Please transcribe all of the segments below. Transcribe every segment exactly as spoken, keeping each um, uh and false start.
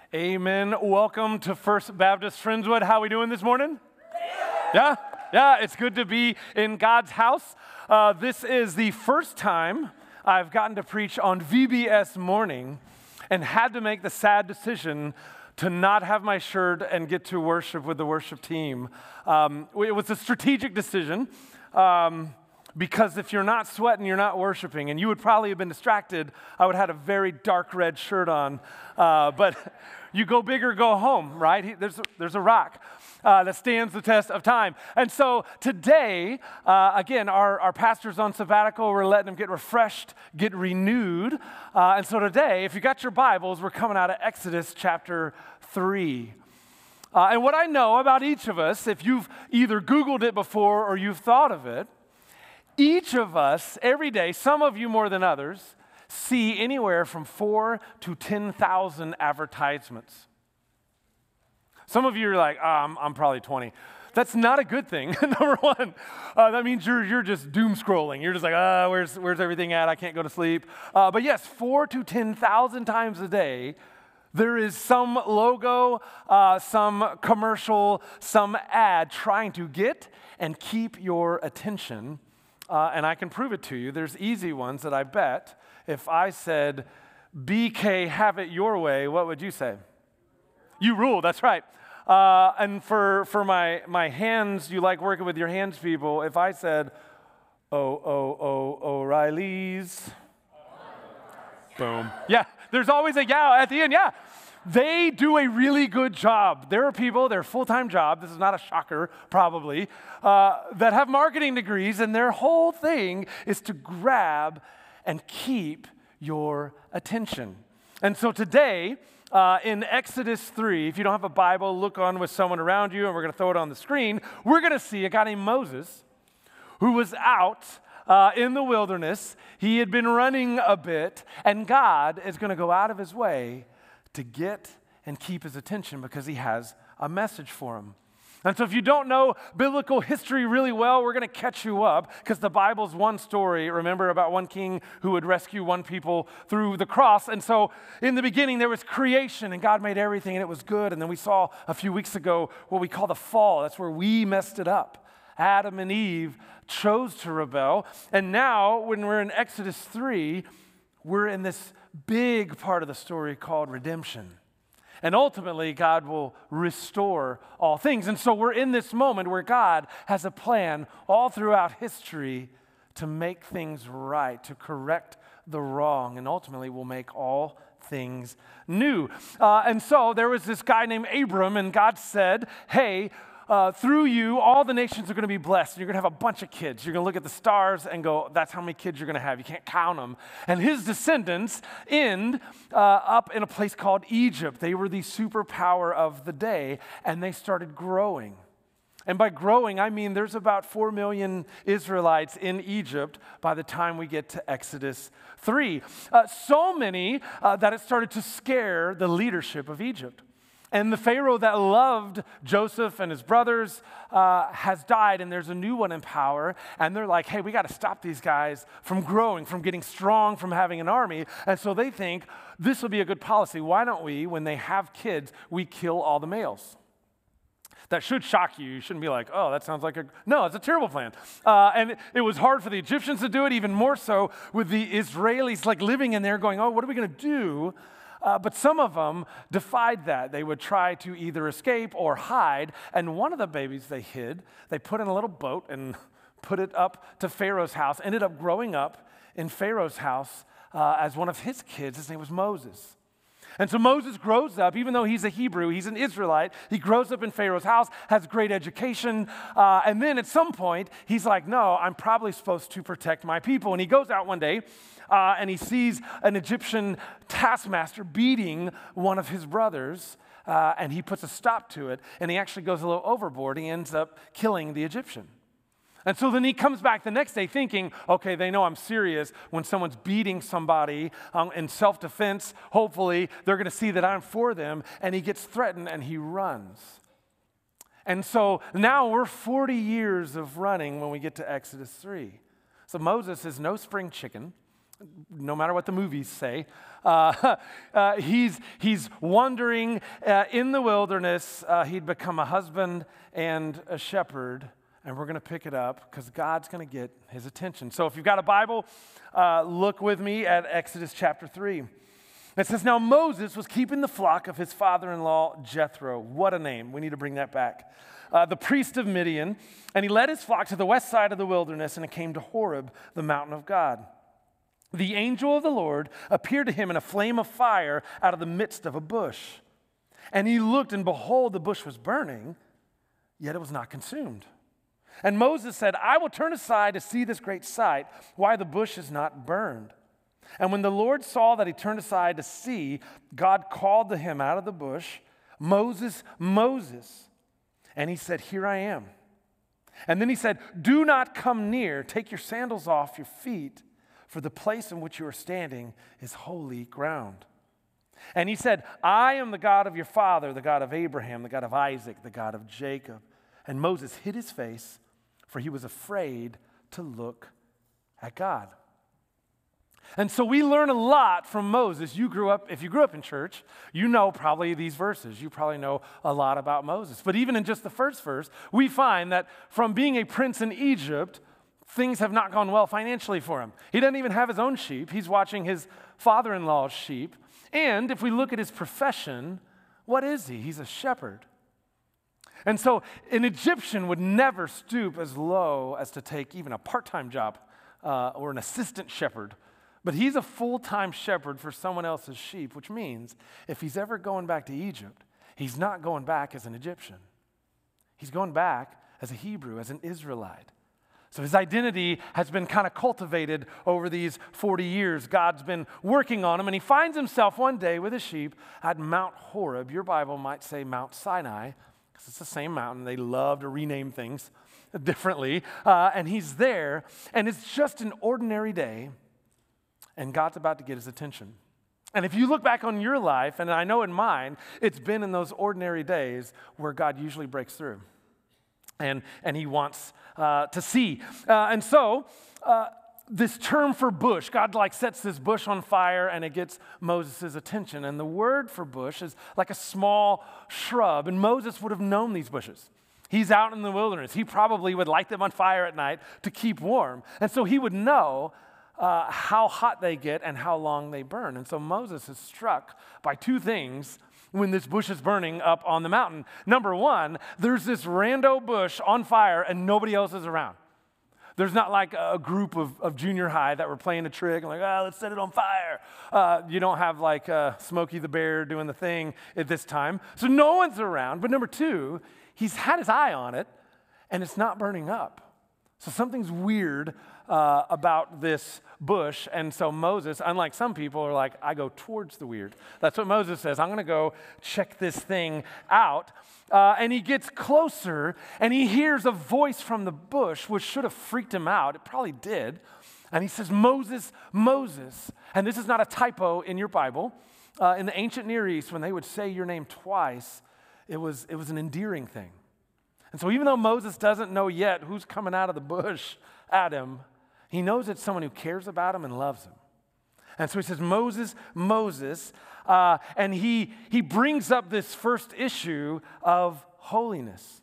Amen. Welcome to First Baptist Friendswood. How are we doing this morning? Yeah, yeah, it's good to be in God's house. Uh, this is the first time I've gotten to preach on V B S morning and had to make the sad decision to not have my shirt and get to worship with the worship team. Um, it was a strategic decision. Um, Because if you're not sweating, you're not worshiping. And you would probably have been distracted. I would have had a very dark red shirt on. Uh, but you go big or go home, right? He, there's, a, there's a rock uh, that stands the test of time. And so today, uh, again, our, our pastor's on sabbatical. We're letting him get refreshed, get renewed. Uh, and so today, if you got your Bibles, we're coming out of Exodus chapter three. Uh, and what I know about each of us, if you've either Googled it before or you've thought of it, each of us, every day, some of you more than others, see anywhere from four to ten thousand advertisements. Some of you are like, oh, I'm, I'm probably twenty. That's not a good thing, number one. Uh, that means you're, you're just doom scrolling. You're just like, ah, oh, where's, where's everything at? I can't go to sleep. Uh, but yes, four to ten thousand times a day, there is some logo, uh, some commercial, some ad trying to get and keep your attention. Uh, and I can prove it to you. There's easy ones that I bet if I said, B K, have it your way, what would you say? You rule, that's right. Uh, and for, for my, my hands, you like working with your hands people, if I said, oh, oh, oh, O'Reilly's. Boom. Yeah, there's always a yeah at the end, yeah. They do a really good job. There are people, their full-time job, this is not a shocker probably, uh, that have marketing degrees, and their whole thing is to grab and keep your attention. And so today, uh, in Exodus three, if you don't have a Bible, look on with someone around you, and we're going to throw it on the screen. We're going to see a guy named Moses who was out uh, in the wilderness. He had been running a bit, and God is going to go out of his way to get and keep his attention because he has a message for him. And so if you don't know biblical history really well, we're going to catch you up because the Bible's one story, remember, about one king who would rescue one people through the cross. And so in the beginning, there was creation and God made everything and it was good. And then we saw a few weeks ago what we call the fall. That's where we messed it up. Adam and Eve chose to rebel. And now when we're in Exodus three, we're in this big part of the story called redemption. And ultimately, God will restore all things. And so we're in this moment where God has a plan all throughout history to make things right, to correct the wrong, and ultimately will make all things new. Uh, and so there was this guy named Abram, and God said, hey, Uh, through you, all the nations are going to be blessed. And you're going to have a bunch of kids. You're going to look at the stars and go, that's how many kids you're going to have. You can't count them. And his descendants end uh, up in a place called Egypt. They were the superpower of the day, and they started growing. And by growing, I mean there's about four million Israelites in Egypt by the time we get to Exodus three. Uh, so many uh, that it started to scare the leadership of Egypt. And the Pharaoh that loved Joseph and his brothers uh, has died, and there's a new one in power. And they're like, hey, we got to stop these guys from growing, from getting strong, from having an army. And so they think this will be a good policy. Why don't we, when they have kids, we kill all the males? That should shock you. You shouldn't be like, oh, that sounds like a... No, it's a terrible plan. Uh, and it, it was hard for the Egyptians to do it, even more so with the Israelis like living in there going, oh, what are we going to do? Uh, but some of them defied that. They would try to either escape or hide. And one of the babies they hid, they put in a little boat and put it up to Pharaoh's house, ended up growing up in Pharaoh's house uh, as one of his kids. His name was Moses. And so Moses grows up, even though he's a Hebrew, he's an Israelite. He grows up in Pharaoh's house, has great education. Uh, and then at some point, he's like, no, I'm probably supposed to protect my people. And he goes out one day uh, and he sees an Egyptian taskmaster beating one of his brothers. Uh, and he puts a stop to it. And he actually goes a little overboard. He ends up killing the Egyptian. And so then he comes back the next day thinking, okay, they know I'm serious. When someone's beating somebody um, in self-defense, hopefully they're going to see that I'm for them. And he gets threatened and he runs. And so now we're forty years of running when we get to Exodus three. So Moses is no spring chicken. no matter what the movies say. Uh, uh, he's, he's wandering uh, in the wilderness. Uh, he'd become a husband and a shepherd. And we're going to pick it up because God's going to get his attention. So if you've got a Bible, uh, look with me at Exodus chapter three. It says, now Moses was keeping the flock of his father-in-law Jethro. What a name. We need to bring that back. Uh, the priest of Midian. And he led his flock to the west side of the wilderness, and it came to Horeb, the mountain of God. The angel of the Lord appeared to him in a flame of fire out of the midst of a bush. And he looked, and behold, the bush was burning, yet it was not consumed. And Moses said, I will turn aside to see this great sight, why the bush is not burned. And when the Lord saw that he turned aside to see, God called to him out of the bush, Moses, Moses. And he said, here I am. And then he said, do not come near. Take your sandals off your feet, for the place in which you are standing is holy ground. And he said, I am the God of your father, the God of Abraham, the God of Isaac, the God of Jacob. And Moses hid his face, for he was afraid to look at God. And so we learn a lot from Moses. You grew up, if you grew up in church, you know probably these verses. You probably know a lot about Moses. But even in just the first verse, we find that from being a prince in Egypt, things have not gone well financially for him. He doesn't even have his own sheep. He's watching his father-in-law's sheep. And if we look at his profession, what is he? He's a shepherd. And so an Egyptian would never stoop as low as to take even a part-time job uh, or an assistant shepherd. But he's a full-time shepherd for someone else's sheep, which means if he's ever going back to Egypt, he's not going back as an Egyptian. He's going back as a Hebrew, as an Israelite. So his identity has been kind of cultivated over these forty years. God's been working on him, and he finds himself one day with his sheep at Mount Horeb. Your Bible might say Mount Sinai, because it's the same mountain. They love to rename things differently. Uh, and he's there, and it's just an ordinary day, and God's about to get his attention. And if you look back on your life, and I know in mine, it's been in those ordinary days where God usually breaks through. And, and he wants uh, to see. Uh, and so, uh, this term for bush, God like sets this bush on fire and it gets Moses' attention. And the word for bush is like a small shrub. And Moses would have known these bushes. He's out in the wilderness. He probably would light them on fire at night to keep warm. And so he would know uh, how hot they get and how long they burn. And so Moses is struck by two things when this bush is burning up on the mountain. Number one, there's this rando bush on fire and nobody else is around. There's not like a group of, of junior high that were playing a trick and like, oh, let's set it on fire. Uh, you don't have like uh, Smokey the Bear doing the thing at this time. So no one's around. But number two, he's had his eye on it and it's not burning up. So something's weird uh, about this bush. And so Moses, unlike some people, are like, I go towards the weird. That's what Moses says. I'm going to go check this thing out. Uh, and he gets closer, and he hears a voice from the bush, which should have freaked him out. It probably did. And he says, Moses, Moses. And this is not a typo in your Bible. Uh, in the ancient Near East, when they would say your name twice, it was, it was an endearing thing. And so even though Moses doesn't know yet who's coming out of the bush at him, he knows it's someone who cares about him and loves him. And so he says, Moses, Moses, uh, and he, he brings up this first issue of holiness.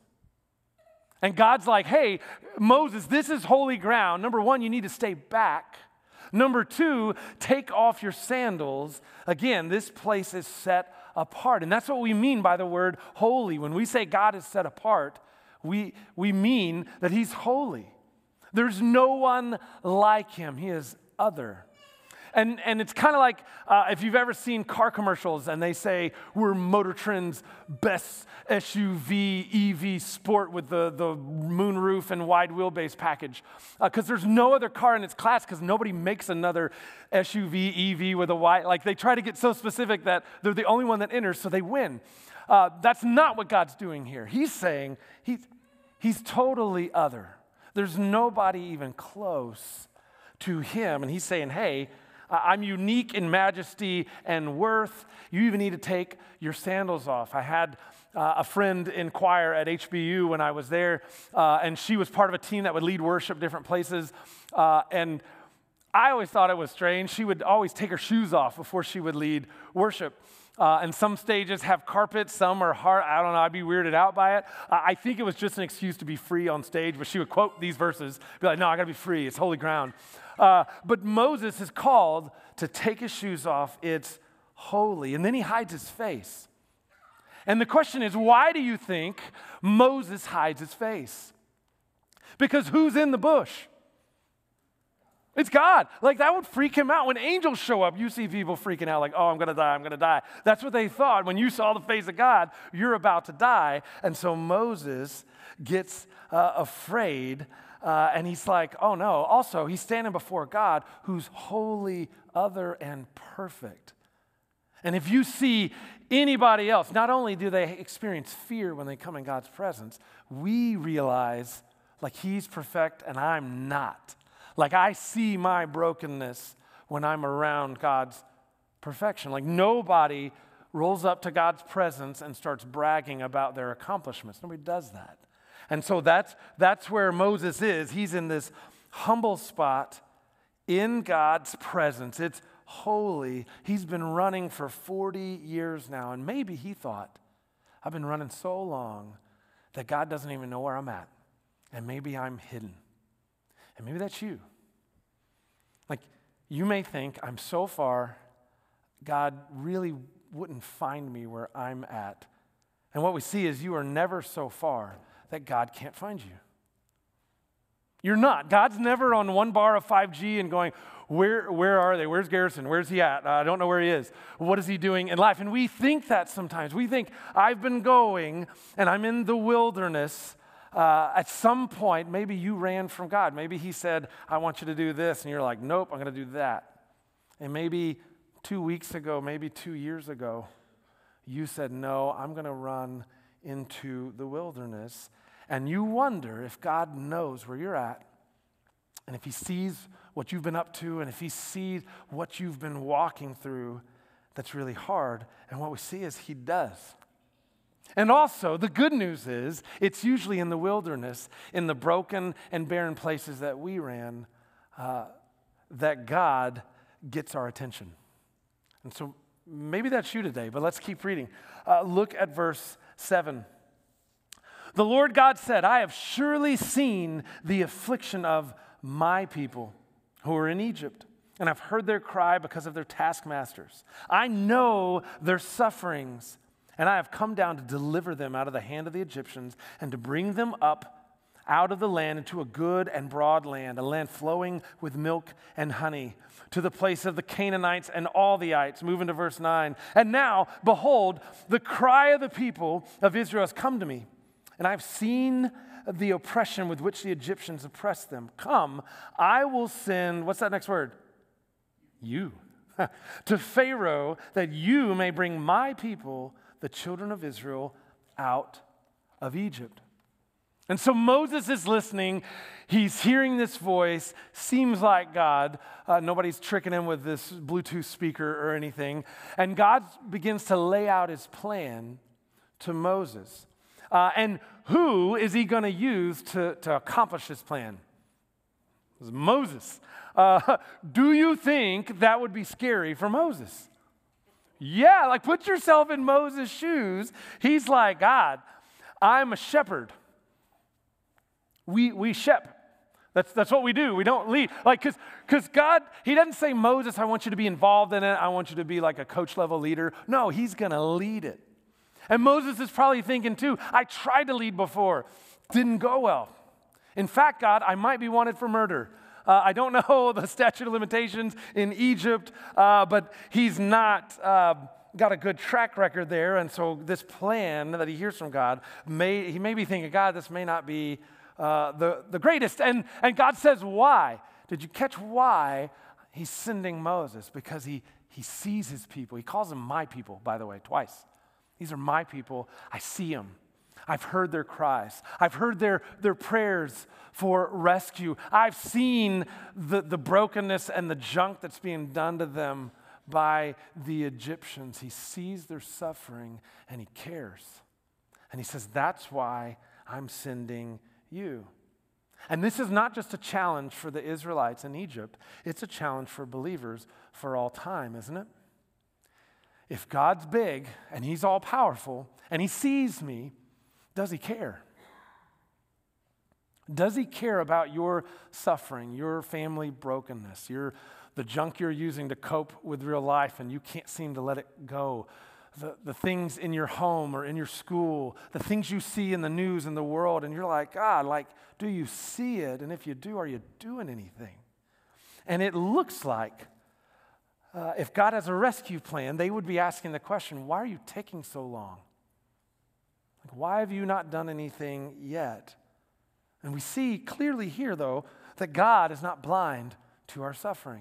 And God's like, hey, Moses, this is holy ground. Number one, you need to stay back. Number two, take off your sandals. Again, this place is set apart. And that's what we mean by the word holy. When we say God is set apart, we, we mean that he's holy. There's no one like him. He is other. And, and it's kind of like uh, if you've ever seen car commercials and they say, we're Motor Trend's best S U V, E V sport with the, the moonroof and wide wheelbase package. Because uh, there's no other car in its class because nobody makes another S U V, E V with a wide, like they try to get so specific that they're the only one that enters, so they win. Uh, that's not what God's doing here. He's saying he's, he's totally other. There's nobody even close to him. And he's saying, hey, I'm unique in majesty and worth. You even need to take your sandals off. I had uh, a friend in choir at H B U when I was there, uh, and she was part of a team that would lead worship different places. Uh, and I always thought it was strange. She would always take her shoes off before she would lead worship. Uh, and some stages have carpets, some are hard. I don't know, I'd be weirded out by it. Uh, I think it was just an excuse to be free on stage, but she would quote these verses, be like, no, I gotta be free, it's holy ground. Uh, but Moses is called to take his shoes off, it's holy. And then he hides his face. And the question is, why do you think Moses hides his face? Because who's in the bush? It's God. Like, that would freak him out. When angels show up, you see people freaking out like, oh, I'm going to die, I'm going to die. That's what they thought. When you saw the face of God, you're about to die. And so Moses gets uh, afraid, uh, and he's like, oh, no. Also, he's standing before God, who's holy, other, and perfect. And if you see anybody else, not only do they experience fear when they come in God's presence, we realize, like, he's perfect and I'm not. Like, I see my brokenness when I'm around God's perfection. Like, nobody rolls up to God's presence and starts bragging about their accomplishments. Nobody does that. And so that's, that's where Moses is. He's in this humble spot in God's presence. It's holy. He's been running for forty years now, and maybe he thought, I've been running so long that God doesn't even know where I'm at, and maybe I'm hidden. And maybe that's you. Like, you may think, I'm so far, God really wouldn't find me where I'm at. And what we see is you are never so far that God can't find you. You're not. God's never on one bar of five G and going, where, where are they? Where's Garrison? Where's he at? Uh, I don't know where he is. What is he doing in life? And we think that sometimes. We think, I've been going and I'm in the wilderness. Uh, at some point, maybe you ran from God. Maybe he said, I want you to do this. And you're like, nope, I'm going to do that. And maybe two weeks ago, maybe two years ago, you said, no, I'm going to run into the wilderness. And you wonder if God knows where you're at, and if he sees what you've been up to, and if he sees what you've been walking through that's really hard. And what we see is he does. And also, the good news is, it's usually in the wilderness, in the broken and barren places that we ran, uh, that God gets our attention. And so maybe that's you today, but let's keep reading. Uh, look at verse seven. The Lord God said, I have surely seen the affliction of my people who are in Egypt, and I've heard their cry because of their taskmasters. I know their sufferings, and I have come down to deliver them out of the hand of the Egyptians and to bring them up out of the land into a good and broad land, a land flowing with milk and honey, to the place of the Canaanites and all the ites. Move into verse nine. And now, behold, the cry of the people of Israel has come to me, and I've seen the oppression with which the Egyptians oppressed them. Come, I will send, what's that next word? You. To Pharaoh, that you may bring my people, the children of Israel, out of Egypt. And so Moses is listening. He's hearing this voice. Seems like God. Uh, nobody's tricking him with this Bluetooth speaker or anything. And God begins to lay out his plan to Moses. Uh, and who is he going to use to, to accomplish his plan? It was Moses. Uh, do you think that would be scary for Moses? Yeah, like put yourself in Moses' shoes. He's like, God, I'm a shepherd. We we shep. That's that's what we do. We don't lead. Like, because because God, he doesn't say, Moses, I want you to be involved in it. I want you to be like a coach level leader. No, he's going to lead it. And Moses is probably thinking too, I tried to lead before. Didn't go well. In fact, God, I might be wanted for murder. Uh, I don't know the statute of limitations in Egypt, uh, but he's not uh, got a good track record there. And so this plan that he hears from God, may he may be thinking, God, this may not be uh, the, the greatest. And, and God says, why? Did you catch why he's sending Moses? Because he, he sees his people. He calls them my people, by the way, twice. These are my people. I see them. I've heard their cries. I've heard their, their prayers for rescue. I've seen the, the brokenness and the junk that's being done to them by the Egyptians. He sees their suffering and he cares. And he says, that's why I'm sending you. And this is not just a challenge for the Israelites in Egypt. It's a challenge for believers for all time, isn't it? If God's big and he's all powerful and he sees me, does he care? Does he care about your suffering, your family brokenness, your, the junk you're using to cope with real life and you can't seem to let it go? The, the things in your home or in your school, the things you see in the news in the world, and you're like, God, like, do you see it? And if you do, are you doing anything? And it looks like uh, if God has a rescue plan, they would be asking the question, why are you taking so long? Like, why have you not done anything yet? And we see clearly here, though, that God is not blind to our suffering.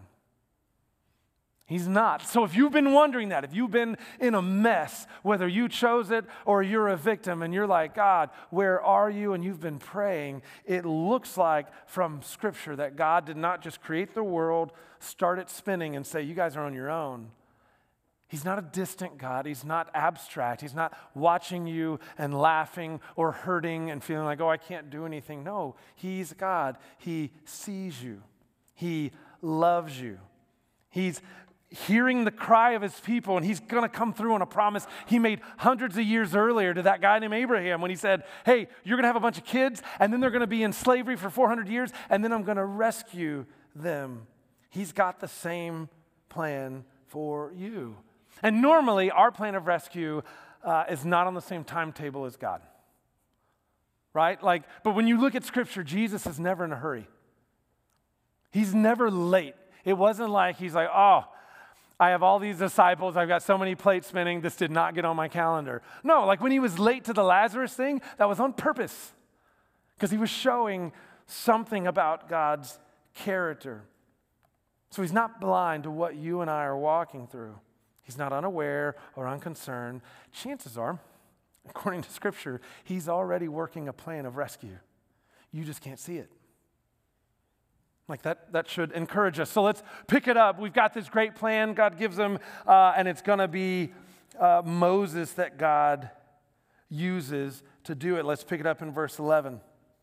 He's not. So if you've been wondering that, if you've been in a mess, whether you chose it or you're a victim and you're like, God, where are you? And you've been praying, it looks like from Scripture that God did not just create the world, start it spinning and say, you guys are on your own. He's not a distant God. He's not abstract. He's not watching you and laughing or hurting and feeling like, oh, I can't do anything. No, he's God. He sees you. He loves you. He's hearing the cry of his people, and he's going to come through on a promise he made hundreds of years earlier to that guy named Abraham when he said, hey, you're going to have a bunch of kids, and then they're going to be in slavery for four hundred years, and then I'm going to rescue them. He's got the same plan for you. And normally, our plan of rescue uh, is not on the same timetable as God, right? Like, but when you look at Scripture, Jesus is never in a hurry. He's never late. It wasn't like he's like, oh, I have all these disciples. I've got so many plates spinning. This did not get on my calendar. No, like when he was late to the Lazarus thing, that was on purpose because he was showing something about God's character. So he's not blind to what you and I are walking through. He's not unaware or unconcerned. Chances are, according to Scripture, he's already working a plan of rescue. You just can't see it. Like that, that should encourage us. So let's pick it up. We've got this great plan God gives them, uh, and it's going to be uh, Moses that God uses to do it. Let's pick it up in verse eleven.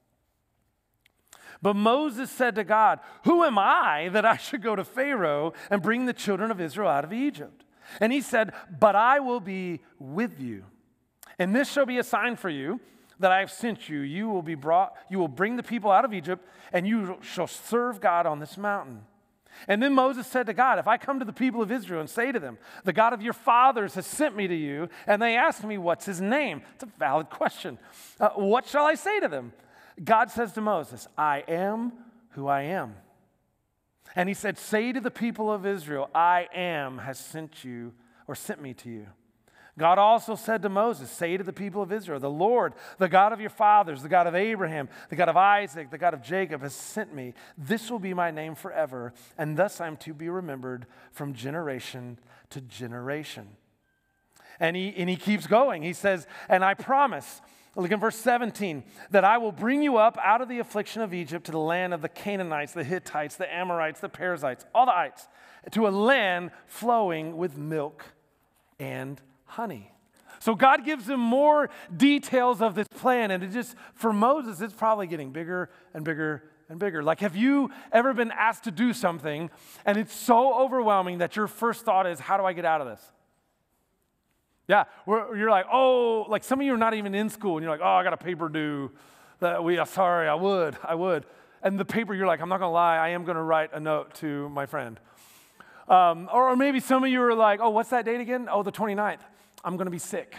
But Moses said to God, who am I that I should go to Pharaoh and bring the children of Israel out of Egypt? And he said, but I will be with you. And this shall be a sign for you that I have sent you. You will be brought, you will bring the people out of Egypt, and you shall serve God on this mountain. And then Moses said to God, if I come to the people of Israel and say to them, the God of your fathers has sent me to you, and they ask me, what's his name? It's a valid question. Uh, what shall I say to them? God says to Moses, I am who I am. And he said, say to the people of Israel, I am has sent you or sent me to you. God also said to Moses, say to the people of Israel, the Lord, the God of your fathers, the God of Abraham, the God of Isaac, the God of Jacob has sent me. This will be my name forever, and thus I'm to be remembered from generation to generation. And he, and he keeps going. He says, and I promise, look in verse seventeen, that I will bring you up out of the affliction of Egypt to the land of the Canaanites, the Hittites, the Amorites, the Perizzites, all the ites, to a land flowing with milk and honey. So God gives him more details of this plan, and it just, for Moses, it's probably getting bigger and bigger and bigger. Like, have you ever been asked to do something, and it's so overwhelming that your first thought is, how do I get out of this? Yeah, where you're like, oh, like some of you are not even in school, and you're like, oh, I got a paper due. That we, sorry, I would, I would. And the paper, you're like, I'm not going to lie, I am going to write a note to my friend. Um, or, or maybe some of you are like, oh, what's that date again? Oh, the twenty-ninth. I'm going to be sick.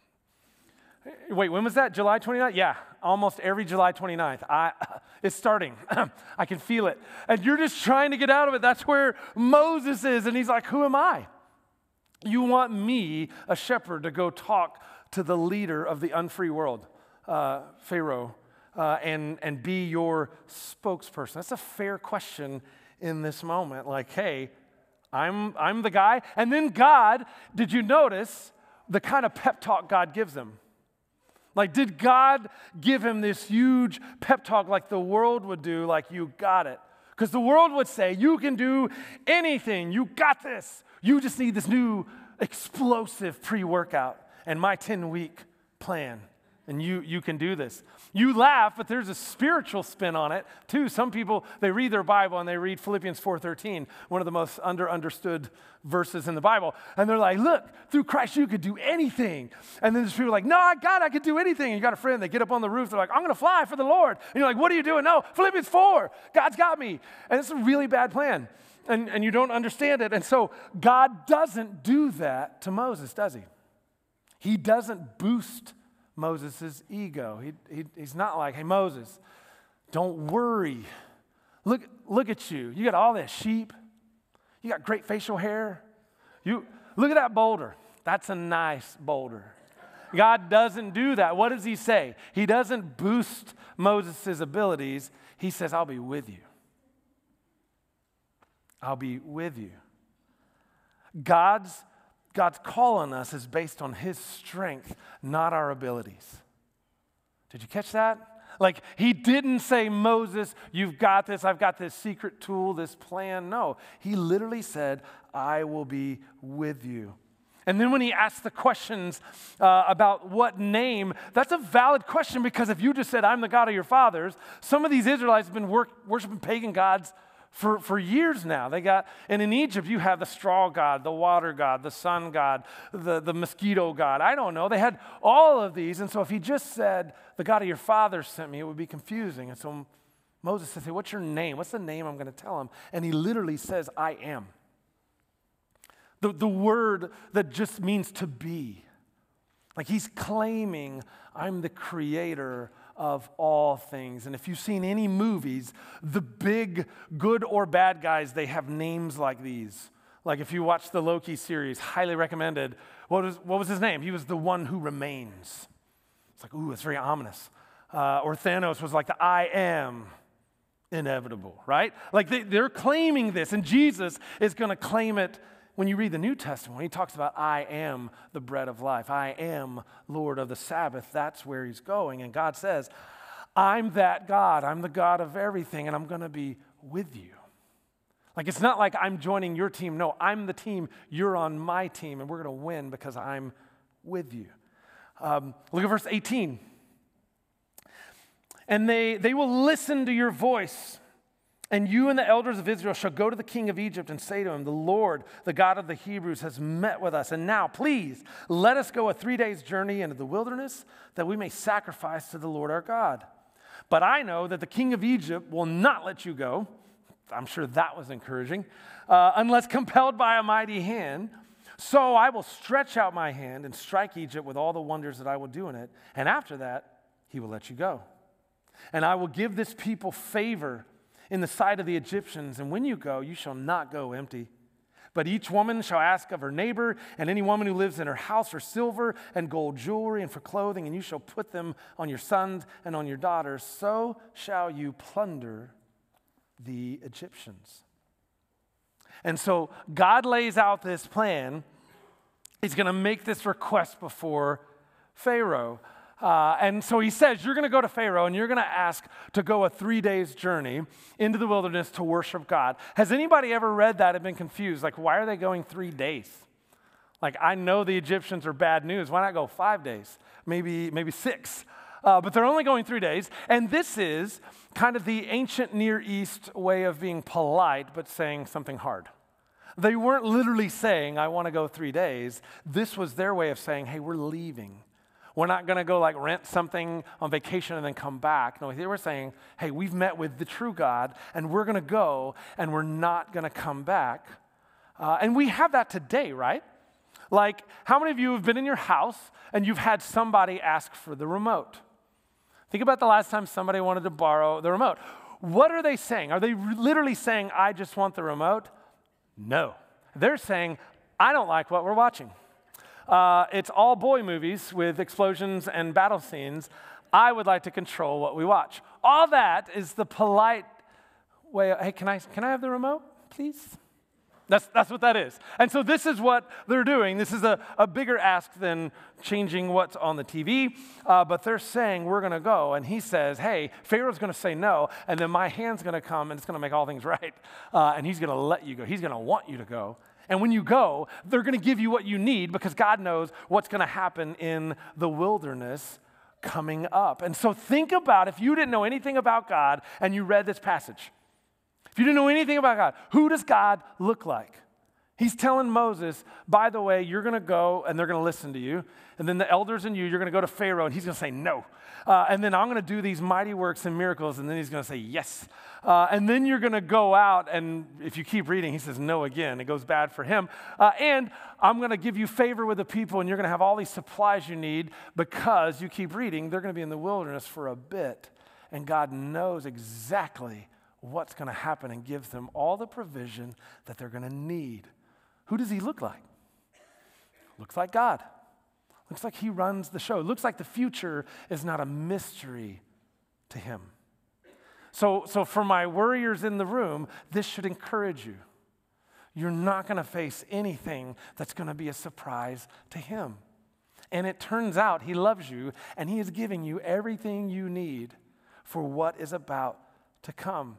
Wait, when was that? July twenty-ninth? Yeah, almost every July twenty-ninth. I, it's starting. I can feel it. And you're just trying to get out of it. That's where Moses is. And he's like, who am I? You want me, a shepherd, to go talk to the leader of the unfree world, uh, Pharaoh, uh, and, and be your spokesperson? That's a fair question in this moment. Like, hey, I'm, I'm the guy. And then God, did you notice the kind of pep talk God gives him? Like, did God give him this huge pep talk like the world would do, like, you got it? Because the world would say, you can do anything. You got this. You just need this new explosive pre-workout and my ten-week plan and you, you can do this. You laugh, but there's a spiritual spin on it, too. Some people, they read their Bible, and they read Philippians four thirteen, one of the most under-understood verses in the Bible. And they're like, look, through Christ, you could do anything. And then there's people like, no, God, I could do anything. And you got a friend, they get up on the roof, they're like, I'm going to fly for the Lord. And you're like, what are you doing? No, Philippians four, God's got me. And it's a really bad plan. And, and you don't understand it. And so God doesn't do that to Moses, does he? He doesn't boost Moses' ego. He, he, he's not like, hey, Moses, don't worry. Look, look at you. You got all that sheep. You got great facial hair. You look at that boulder. That's a nice boulder. God doesn't do that. What does he say? He doesn't boost Moses' abilities. He says, I'll be with you. I'll be with you. God's God's call on us is based on his strength, not our abilities. Did you catch that? Like, he didn't say, Moses, you've got this, I've got this secret tool, this plan. No, he literally said, I will be with you. And then when he asked the questions uh, about what name, that's a valid question, because if you just said, I'm the God of your fathers, some of these Israelites have been work, worshiping pagan gods For, for years now. They got, and in Egypt, you have the straw god, the water god, the sun god, the, the mosquito god. I don't know. They had all of these. And so if he just said, the God of your father sent me, it would be confusing. And so Moses says, hey, what's your name? What's the name I'm going to tell him? And he literally says, I am. The, the word that just means to be. Like, he's claiming, I'm the creator of all things. And if you've seen any movies, the big good or bad guys, they have names like these. Like if you watch the Loki series, highly recommended. What was, what was his name? He was the one who remains. It's like, ooh, it's very ominous. Uh, or Thanos was like the I am inevitable, right? Like they, they're claiming this, and Jesus is going to claim it. When you read the New Testament, when he talks about, I am the bread of life, I am Lord of the Sabbath, that's where he's going. And God says, I'm that God. I'm the God of everything, and I'm going to be with you. Like, it's not like I'm joining your team. No, I'm the team. You're on my team, and we're going to win because I'm with you. Um, look at verse eighteen. And they, they will listen to your voice. And you and the elders of Israel shall go to the king of Egypt and say to him, the Lord, the God of the Hebrews, has met with us. And now, please, let us go a three days journey into the wilderness that we may sacrifice to the Lord our God. But I know that the king of Egypt will not let you go. I'm sure that was encouraging. Uh, unless compelled by a mighty hand. So I will stretch out my hand and strike Egypt with all the wonders that I will do in it. And after that, he will let you go. And I will give this people favor in the sight of the Egyptians, and when you go, you shall not go empty. But each woman shall ask of her neighbor, and any woman who lives in her house for silver and gold jewelry and for clothing, and you shall put them on your sons and on your daughters. So shall you plunder the Egyptians. And so God lays out this plan. He's going to make this request before Pharaoh. Uh, and so he says, you're going to go to Pharaoh and you're going to ask to go a three days journey into the wilderness to worship God. Has anybody ever read that and been confused? Like, why are they going three days? Like, I know the Egyptians are bad news. Why not go five days? Maybe, maybe six. Uh, but they're only going three days. And this is kind of the ancient Near East way of being polite, but saying something hard. They weren't literally saying, I want to go three days. This was their way of saying, hey, we're leaving. We're not going to go like rent something on vacation and then come back. No, they were saying, hey, we've met with the true God, and we're going to go, and we're not going to come back. Uh, and we have that today, right? Like, how many of you have been in your house and you've had somebody ask for the remote? Think about the last time somebody wanted to borrow the remote. What are they saying? Are they literally saying, I just want the remote? No. They're saying, I don't like what we're watching. Uh, it's all boy movies with explosions and battle scenes. I would like to control what we watch. All that is the polite way of, hey, can I, can I have the remote, please? That's, that's what that is. And so this is what they're doing. This is a, a bigger ask than changing what's on the T V, uh, but they're saying, we're going to go. And he says, hey, Pharaoh's going to say no, and then my hand's going to come, and it's going to make all things right. Uh, and he's going to let you go. He's going to want you to go. And when you go, they're going to give you what you need because God knows what's going to happen in the wilderness. coming up. And so think about if you didn't know anything about God and you read this passage. If you didn't know anything about God, who does God look like? He's telling Moses, by the way, you're going to go and they're going to listen to you. And then the elders and you, you're going to go to Pharaoh and he's going to say no. Uh, and then I'm going to do these mighty works and miracles and then he's going to say yes. Uh, and then you're going to go out and if you keep reading, he says no again. It goes bad for him. Uh, and I'm going to give you favor with the people and you're going to have all these supplies you need because you keep reading, they're going to be in the wilderness for a bit. And God knows exactly what's going to happen and gives them all the provision that they're going to need. Who does he look like? Looks like God. Looks like he runs the show. Looks like the future is not a mystery to him. So, so for my worriers in the room, this should encourage you. You're not going to face anything that's going to be a surprise to him. And it turns out he loves you and he is giving you everything you need for what is about to come.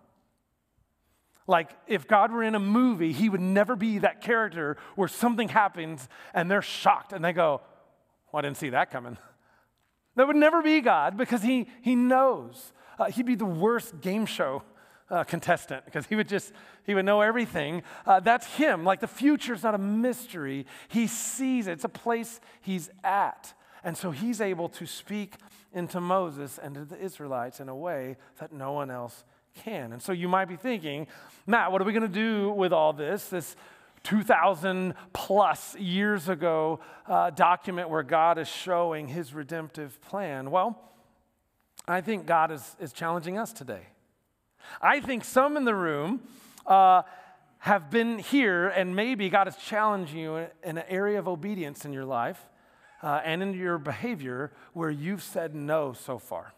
Like, if God were in a movie, he would never be that character where something happens and they're shocked and they go, well, I didn't see that coming. That would never be God because he, he knows. Uh, he'd be the worst game show uh, contestant because he would just, he would know everything. Uh, that's him. Like, the future's not a mystery. He sees it. It's a place he's at. And so he's able to speak into Moses and to the Israelites in a way that no one else can. And so you might be thinking, Matt, what are we going to do with all this? This two thousand plus years ago uh, document where God is showing his redemptive plan. Well, I think God is, is challenging us today. I think some in the room uh, have been here and maybe God is challenging you in, in an area of obedience in your life uh, and in your behavior where you've said no so far.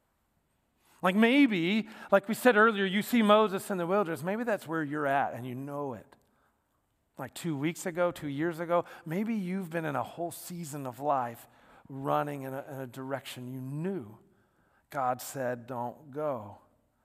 Like maybe, like we said earlier, you see Moses in the wilderness. Maybe that's where you're at and you know it. Like two weeks ago, two years ago, maybe you've been in a whole season of life running in a, in a direction you knew God said don't go.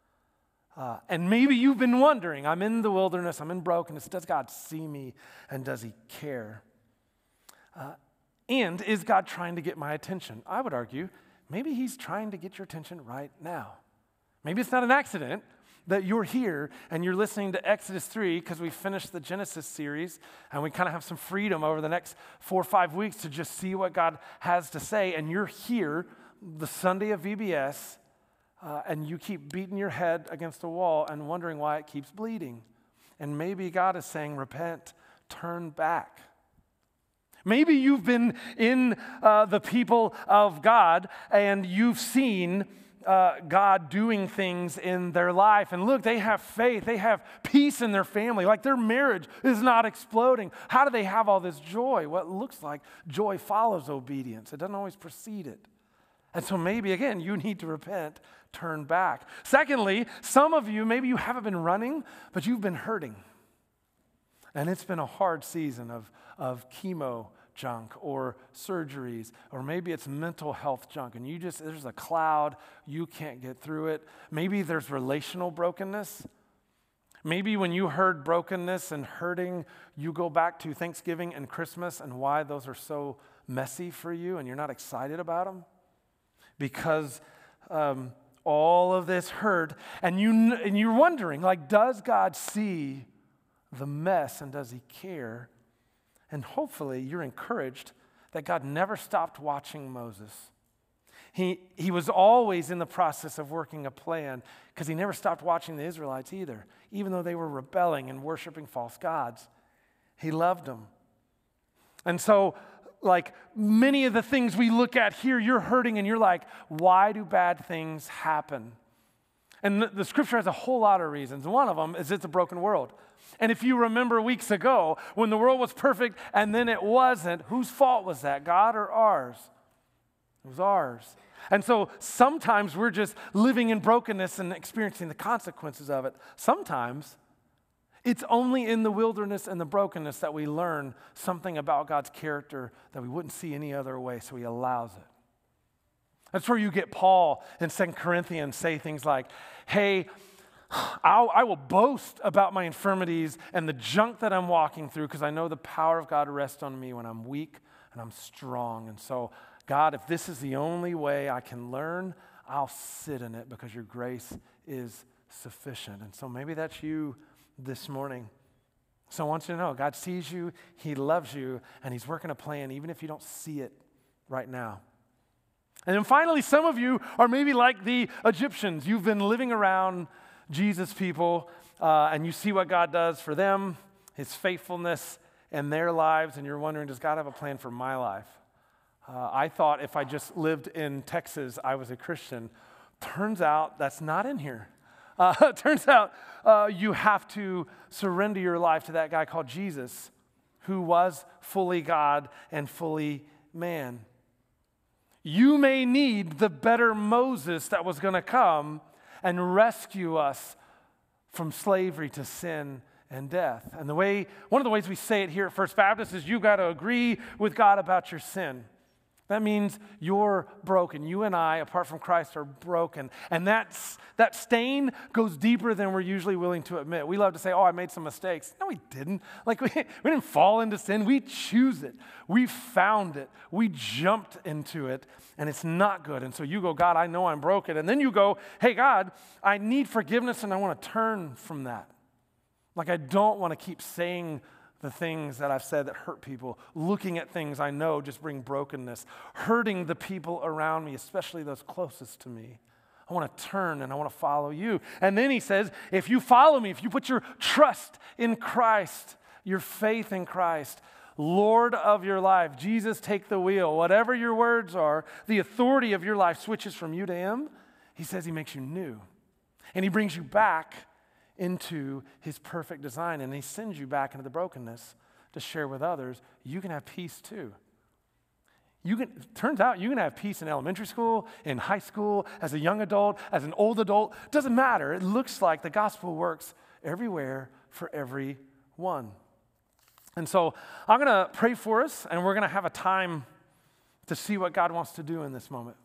Uh, and maybe you've been wondering, I'm in the wilderness, I'm in brokenness. Does God see me and does he care? Uh, and is God trying to get my attention? I would argue maybe he's trying to get your attention right now. Maybe it's not an accident that you're here and you're listening to Exodus three because we finished the Genesis series and we kind of have some freedom over the next four or five weeks to just see what God has to say. And you're here the Sunday of V B S uh, and you keep beating your head against a wall and wondering why it keeps bleeding. And maybe God is saying, repent, turn back. Maybe you've been in uh, the people of God and you've seen uh, God doing things in their life. And look, they have faith. They have peace in their family. Like their marriage is not exploding. How do they have all this joy? Well, it looks like joy follows obedience. It doesn't always precede it. And so maybe, again, you need to repent, turn back. Secondly, some of you, maybe you haven't been running, but you've been hurting. And it's been a hard season of, of chemo junk or surgeries, or maybe it's mental health junk, and you just, there's a cloud, you can't get through it. Maybe there's relational brokenness. Maybe when you heard brokenness and hurting, you go back to Thanksgiving and Christmas and why those are so messy for you and you're not excited about them. Because um, all of this hurt, and, you, and you're wondering, like, does God see the mess and does he care? And hopefully you're encouraged that God never stopped watching Moses. He, he was always in the process of working a plan because he never stopped watching the Israelites either, even though they were rebelling and worshiping false gods. He loved them. And so, like many of the things we look at here, you're hurting and you're like, why do bad things happen? And the, the scripture has a whole lot of reasons. One of them is it's a broken world. And if you remember weeks ago, when the world was perfect and then it wasn't, whose fault was that, God or ours? It was ours. And so sometimes we're just living in brokenness and experiencing the consequences of it. Sometimes it's only in the wilderness and the brokenness that we learn something about God's character that we wouldn't see any other way, so he allows it. That's where you get Paul in Second Corinthians say things like, hey, I'll, I will boast about my infirmities and the junk that I'm walking through because I know the power of God rests on me when I'm weak and I'm strong. And so, God, if this is the only way I can learn, I'll sit in it because your grace is sufficient. And so maybe that's you this morning. So I want you to know, God sees you, he loves you, and he's working a plan even if you don't see it right now. And then finally, some of you are maybe like the Egyptians. You've been living around Jesus' people, uh, and you see what God does for them, his faithfulness in their lives, and you're wondering, does God have a plan for my life? Uh, I thought if I just lived in Texas, I was a Christian. Turns out that's not in here. Uh, turns out uh, you have to surrender your life to that guy called Jesus, who was fully God and fully man. You may need the better Moses that was going to come and rescue us from slavery to sin and death. And the way, one of the ways we say it here at First Baptist is you got to agree with God about your sin. That means you're broken. You and I, apart from Christ, are broken. And that's, that stain goes deeper than we're usually willing to admit. We love to say, oh, I made some mistakes. No, we didn't. Like, we, we didn't fall into sin. We choose it. We found it. We jumped into it, and it's not good. And so you go, God, I know I'm broken. And then you go, hey, God, I need forgiveness, and I want to turn from that. Like, I don't want to keep saying the things that I've said that hurt people, looking at things I know just bring brokenness, hurting the people around me, especially those closest to me. I want to turn and I want to follow you. And then he says, if you follow me, if you put your trust in Christ, your faith in Christ, Lord of your life, Jesus, take the wheel. Whatever your words are, the authority of your life switches from you to him. He says he makes you new. And he brings you back into his perfect design, and he sends you back into the brokenness to share with others. You can have peace too. You can, turns out you can have peace in elementary school, in high school, as a young adult, as an old adult. Doesn't matter. It looks like the gospel works everywhere for everyone. And so I'm going to pray for us, and we're going to have a time to see what God wants to do in this moment.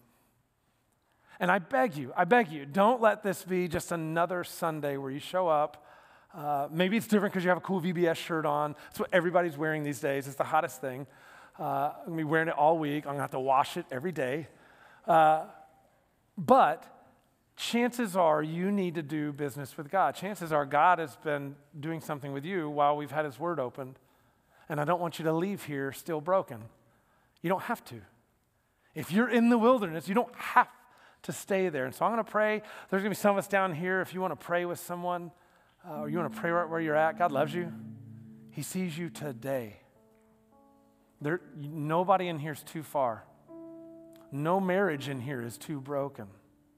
And I beg you, I beg you, don't let this be just another Sunday where you show up. Uh, maybe it's different because you have a cool V B S shirt on. That's what everybody's wearing these days. It's the hottest thing. Uh, I'm going to be wearing it all week. I'm going to have to wash it every day. Uh, but chances are you need to do business with God. Chances are God has been doing something with you while we've had his word opened. And I don't want you to leave here still broken. You don't have to. If you're in the wilderness, you don't have to. to stay there. And so I'm going to pray. There's going to be some of us down here. If you want to pray with someone, uh, or you want to pray right where you're at, God loves you. He sees you today. There, nobody in here is too far. No marriage in here is too broken.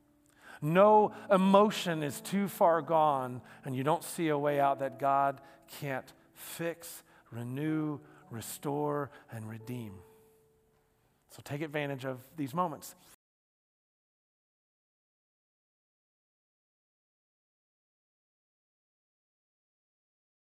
No emotion is too far gone, and you don't see a way out that God can't fix, renew, restore, and redeem. So take advantage of these moments.